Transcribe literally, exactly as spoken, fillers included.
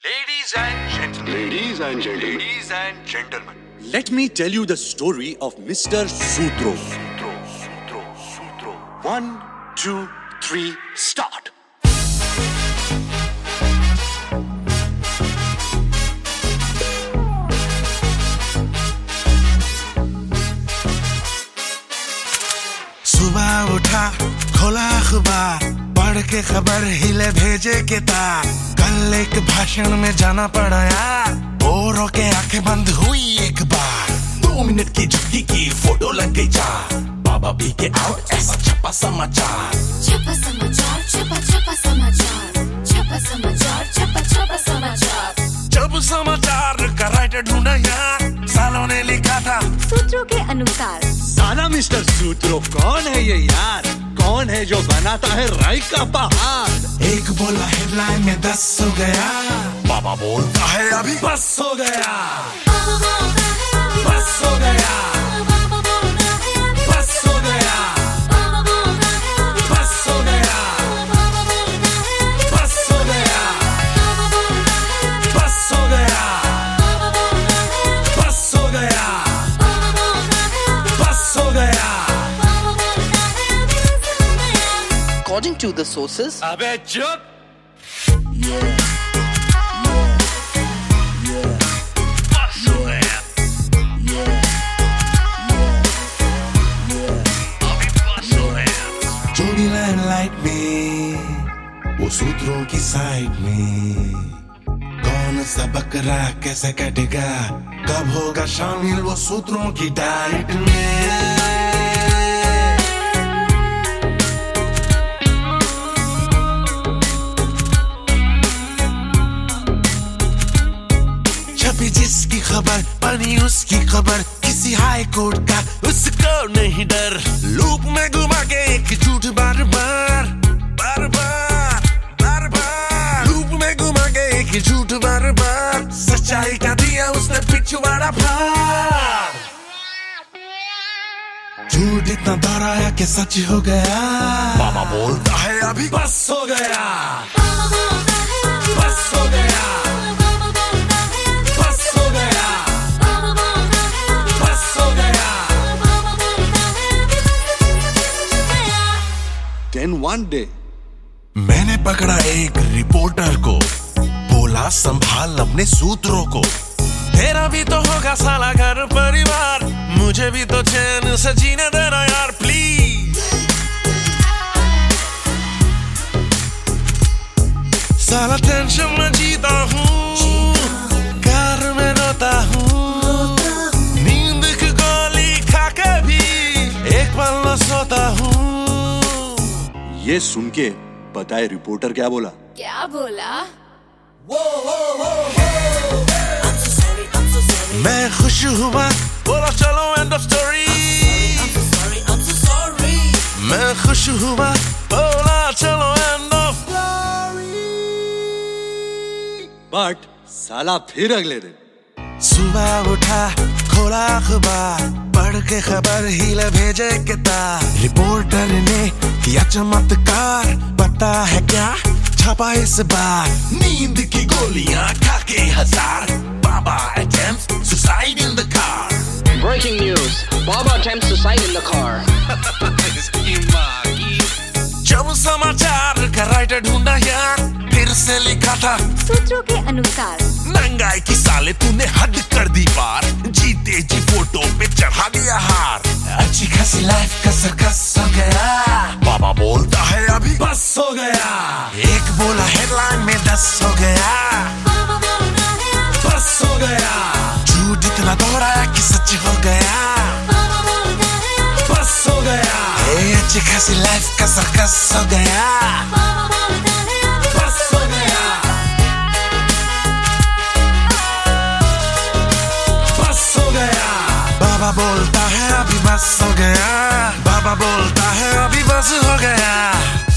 Ladies and gentlemen. Ladies and gentlemen. Ladies and gentlemen. Let me tell you the story of Mister Sutro. Sutro, Sutro, Sutro. One, two, three, start. सुबह उठा खोला अखबार पढ़ के खबर हिले भेजे के तार कल एक भाषण में जाना पड़ा यार बोरों के आंखें बंद हुई एक बार दो मिनट की झुकी की फोटो लग गई चार बाबा बी के आउट ऐसा छपा समाचार छपा समाचार छपा छपा समाचार छपा समाचार छपा छपा समाचार जब समाचार का राइटर ढूंढा यार सालों ने लिखा था सूत्रों के अनुसार साला मिस्टर सूत्रो कौन है ये यार? कौन है जो बनाता है राई का पहाड़? एक बोला हेडलाइन में दस हो गया बाबा बोलता है अभी बस हो गया बस हो गया बस हो गया बस हो गया बस हो गया बस हो गया बस हो गया बस हो गया According to the sources, अबे चुप! जो भी लैंडलाइट में वो सूत्रों की साइड में कौन सा बकरा कैसे कटेगा कब होगा शामिल वो सूत्रों की डाइट में छपी जिसकी खबर बनी उसकी खबर किसी हाई कोर्ट का उसको नहीं डर लूप में घुमा के एक झूठ बार बार बार बार बार बार लूप में घुमा के एक झूठ बार बार सच्चाई का दिया उसने पिछवाड़ा फाड़ झूठ इतना दोहराया कि सच हो गया बाबा बोलता है अभी बस हो गया बस हो गया Then one day, मैंने पकड़ा एक रिपोर्टर को बोला संभाल अपने सूत्रों को तेरा भी तो होगा साला घर परिवार मुझे भी तो चैन से जीने देना यार प्लीज साला टेंशन में जीता हूँ कार में रोता हूँ नींद की गोली खा के भी एक पल न सोता हूँ ये सुन के बताए रिपोर्टर क्या बोला? क्या बोला? मैं खुश हुआ बोला चलो एंड ऑफ स्टोरी मैं खुश हुआ बोला चलो एंड ऑफ बट साला फिर अगले दिन सुबह उठा खोला अखबार पढ़ के खबर हिले भेजे के तार रिपोर्टर ने किया चमत्कार पता है क्या छपा इस बार नींद की गोलियां खा के हजार बाबा attempts suicide in the car breaking news: Baba attempts suicide in the car. जब समाचार का राइटर ढूंढा यार फिर से लिखा था सूत्रों के अनुसार महंगाई की साले तूने हद कर दी पार जीते जी फोटो पे चढ़ा दिया हार अच्छी खासी लाइफ का सर्कस हो गया बाबा बोलता है अभी बस हो गया एक बोला हेडलाइन में दस हो गया बस हो गया झूठ इतना दोहराया कि सच हो गया बस हो गया ए अच्छी खासी लाइफ का सर्कस हो गया बस हो गया बस हो गया बाबा बोलता है अभी बस हो गया बाबा बोलता है अभी बस हो गया